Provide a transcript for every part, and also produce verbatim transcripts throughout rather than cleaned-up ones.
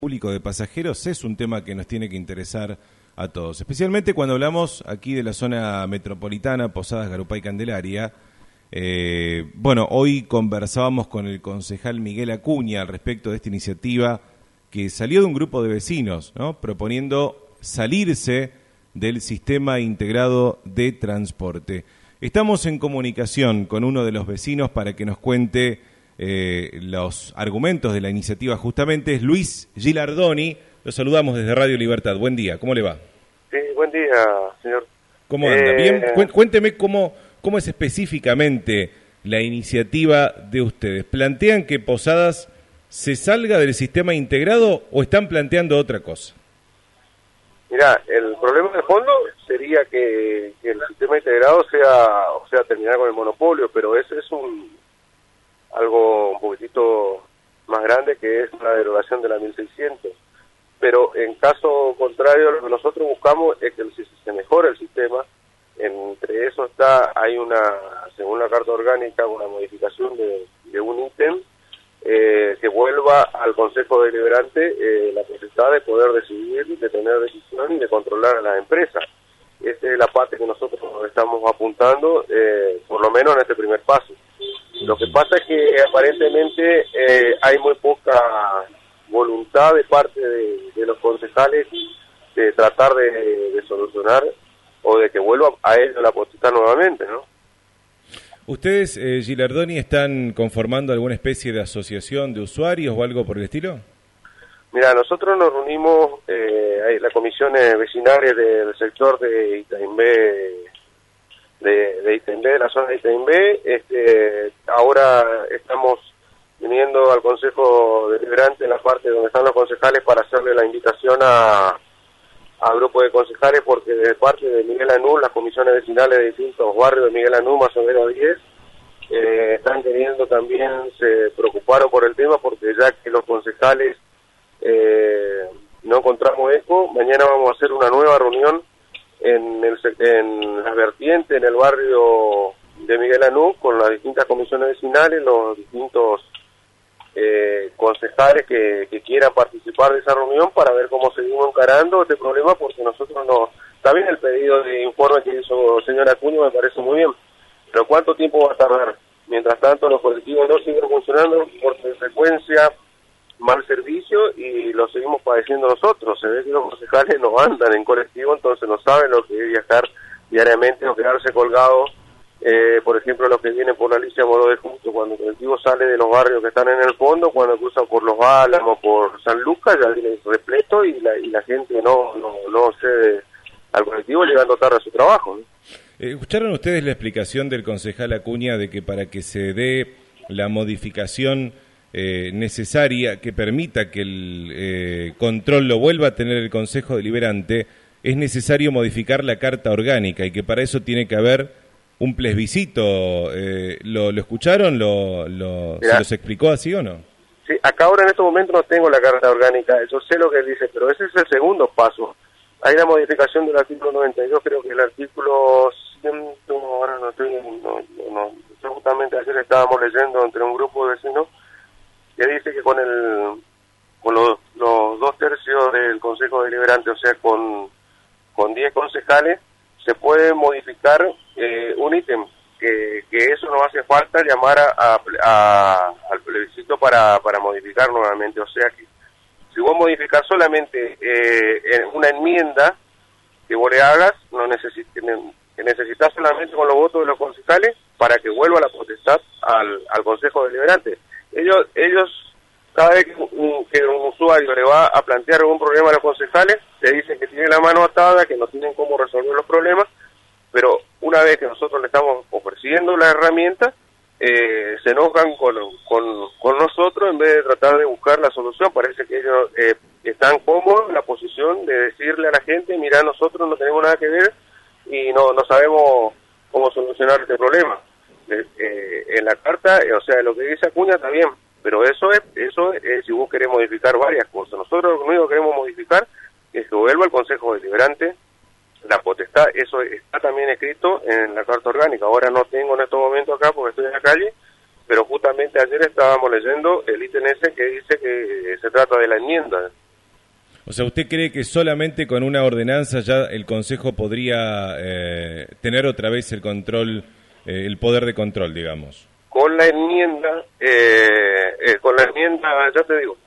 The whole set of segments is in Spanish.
Público de pasajeros es un tema que nos tiene que interesar a todos, especialmente cuando hablamos aquí de la zona metropolitana, Posadas, Garupá y Candelaria. Eh, bueno, hoy conversábamos con el concejal Miguel Acuña al respecto de esta iniciativa que salió de un grupo de vecinos, ¿no?, proponiendo salirse del sistema integrado de transporte. Estamos en comunicación con uno de los vecinos para que nos cuente Eh, los argumentos de la iniciativa. Justamente es Luis Gilardoni. Lo saludamos desde Radio Libertad. Buen día, ¿cómo le va? Sí, buen día, señor. ¿Cómo anda? Eh... Bien, cuénteme cómo, cómo es específicamente la iniciativa de ustedes. ¿Plantean que Posadas se salga del sistema integrado o están planteando otra cosa? Mira, el problema de fondo sería que, que el sistema integrado sea, o sea, terminar con el monopolio, pero ese es un algo un poquitito más grande, que es la derogación de la mil seiscientos. Pero en caso contrario, lo que nosotros buscamos es que se, se mejore el sistema. Entre eso está, hay una, según la Carta Orgánica, una modificación de, de un ítem eh, que vuelva al Consejo Deliberante eh, la potestad de poder decidir, de tener decisión y de controlar a las empresas. Esa es la parte que nosotros estamos apuntando, eh, por lo menos en este primer paso. Lo que pasa es que aparentemente eh, hay muy poca voluntad de parte de, de los concejales de tratar de, de solucionar o de que vuelva a ellos la potestad nuevamente, ¿no? ¿Ustedes, eh, Gilardoni, están conformando alguna especie de asociación de usuarios o algo por el estilo? Mira, nosotros nos reunimos, eh, hay las comisiones vecinales del sector de Itaimbé, de, de Itaimbé, de la zona de Itaimbé. Este, ahora estamos viniendo al Consejo Deliberante en la parte donde están los concejales para hacerle la invitación a, a grupo de concejales, porque de parte de Miguel Anú, las comisiones vecinales de distintos barrios de Miguel Anú, más o menos diez, eh, están queriendo también, se preocuparon por el tema, porque ya que los concejales eh, no encontramos eco, mañana vamos a hacer una nueva reunión en, el, en las vertientes, en el barrio de Miguel Anú, con las distintas comisiones vecinales, los distintos eh, concejales que, que quieran participar de esa reunión, para ver cómo seguimos encarando este problema, porque nosotros no... Está bien el pedido de informe que hizo el señor Acuña, me parece muy bien, pero ¿cuánto tiempo va a tardar? Mientras tanto, los colectivos no siguen funcionando, por consecuencia, mal servicio, y lo seguimos padeciendo nosotros. Se ve que los concejales no andan en colectivo, entonces no saben lo que es viajar diariamente o quedarse colgados. Eh, por ejemplo, los que vienen por la Alicia Moró de Justo, cuando el colectivo sale de los barrios que están en el fondo, cuando cruzan por Los Álamos, por San Lucas, ya viene repleto, y la, y la gente no, no, no cede al colectivo, llegando tarde a su trabajo, ¿no? ¿Escucharon ustedes la explicación del concejal Acuña de que para que se dé la modificación eh, necesaria que permita que el eh, control lo vuelva a tener el Consejo Deliberante, es necesario modificar la Carta Orgánica, y que para eso tiene que haber un plebiscito? Eh, ¿lo, ¿Lo escucharon? ¿Lo, lo, ¿Se los explicó así o no? Sí, acá ahora en este momento no tengo la Carta Orgánica, yo sé lo que él dice, pero ese es el segundo paso. Hay la modificación del artículo noventa y dos, creo que el artículo cien, ahora no estoy, no, no, no, justamente ayer estábamos leyendo entre un grupo de vecinos, que dice que con el con los, los dos tercios del Consejo Deliberante, o sea, con, con diez concejales, se puede modificar eh, un ítem, que, que eso no hace falta llamar a, a, a, al plebiscito para, para modificar nuevamente. O sea que si vos modificás solamente eh, una enmienda que vos le hagas, no necesitas, que necesitas solamente con los votos de los concejales para que vuelva la potestad al, al Consejo Deliberante. Ellos, ellos cada vez que un, que un usuario le va a plantear algún problema a los concejales, te dicen que tiene la mano atada, que no tienen cómo resolver los problemas, pero una vez que nosotros le estamos ofreciendo la herramienta, eh, se enojan con, con, con nosotros en vez de tratar de buscar la solución. Parece que ellos eh, están cómodos en la posición de decirle a la gente: mira, nosotros no tenemos nada que ver y no, no sabemos cómo solucionar este problema. Eh, eh, en la carta, eh, o sea, lo que dice Acuña está bien, pero eso es, eso es si vos querés modificar varias cosas. Nosotros lo único que queremos modificar es que vuelva al Consejo Deliberante la potestad. Eso está también escrito en la Carta Orgánica. Ahora no tengo en estos momentos acá porque estoy en la calle, pero justamente ayer estábamos leyendo el ítem ese que dice que se trata de la enmienda. O sea, ¿usted cree que solamente con una ordenanza ya el Consejo podría eh, tener otra vez el control, eh, el poder de control, digamos? Con la enmienda, eh, eh, con la enmienda, ya te digo,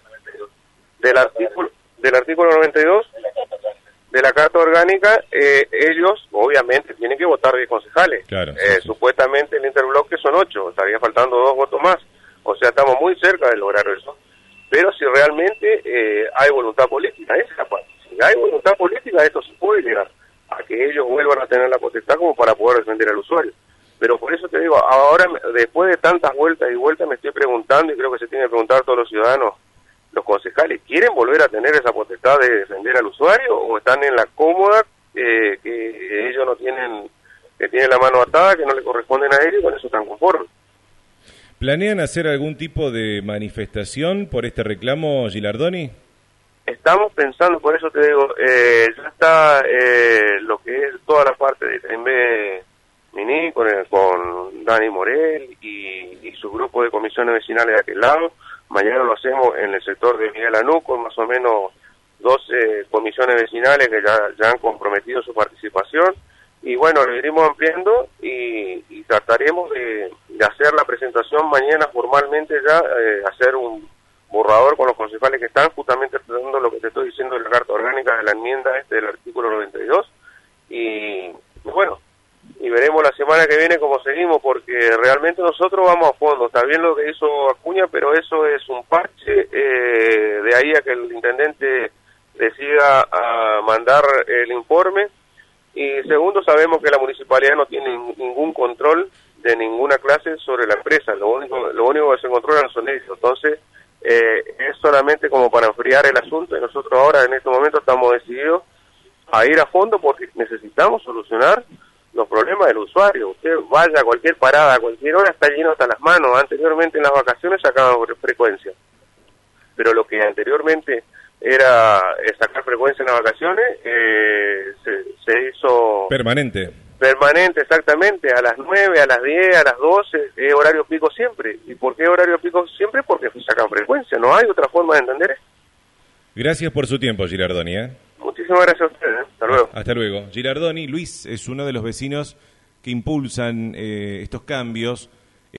del artículo, del artículo noventa y dos de la Carta Orgánica, eh, ellos obviamente tienen que votar diez concejales. Claro, sí, eh, sí. Supuestamente el interbloque son ocho, estaría faltando dos votos más. O sea, estamos muy cerca de lograr eso. Pero si realmente eh, hay voluntad política, esa es la parte. Si hay voluntad política, esto se puede llegar a que ellos vuelvan a tener la potestad como para poder defender al usuario. Pero por eso te digo, ahora después de tantas vueltas y vueltas me estoy preguntando, y creo que se tiene que preguntar todos los ciudadanos, los concejales, ¿quieren volver a tener esa potestad de defender al usuario o están en la cómoda eh, que ellos no tienen, que tienen la mano atada, que no le corresponden a ellos y con eso están conformes? ¿Planean hacer algún tipo de manifestación por este reclamo, Gilardoni? Estamos pensando, por eso te digo, eh, ya está eh, lo que es toda la parte de Caimbe Mini con, el, con Dani Morel y, y su grupo de comisiones vecinales de aquel lado. Mañana lo hacemos en el sector de Miguel Anú con más o menos doce comisiones vecinales que ya, ya han comprometido su participación. Y bueno, lo iremos ampliando y, y trataremos de, de hacer la presentación mañana formalmente ya, eh, hacer un borrador con los concejales que están justamente tratando lo que te estoy diciendo de la Carta Orgánica de la enmienda este del artículo noventa y dos. Y bueno, y veremos la semana que viene cómo seguimos, porque realmente nosotros vamos a fondo. Está bien lo que hizo Acuña, pero eso es un parche, eh, de ahí a que el intendente decida a mandar el informe. Y segundo, sabemos que la municipalidad no tiene ningún control de ninguna clase sobre la empresa. Lo único, lo único que se controlan son ellos. Entonces, eh, es solamente como para enfriar el asunto, y nosotros ahora en este momento estamos decididos a ir a fondo porque necesitamos solucionar los problemas del usuario. Usted vaya a cualquier parada, a cualquier hora, está lleno hasta las manos. Anteriormente en las vacaciones sacaban frecuencia, pero lo que anteriormente era sacar frecuencia en las vacaciones, eh, se, se hizo... Permanente. Permanente, exactamente, a las nueve, a las diez, a las doce, es horario pico siempre. ¿Y por qué horario pico siempre? Porque sacan frecuencia, no hay otra forma de entender esto. Gracias por su tiempo, Gilardoni, ¿eh? Muchísimas gracias a ustedes, ¿eh? Hasta luego. Hasta luego. Gilardoni, Luis es uno de los vecinos que impulsan eh, estos cambios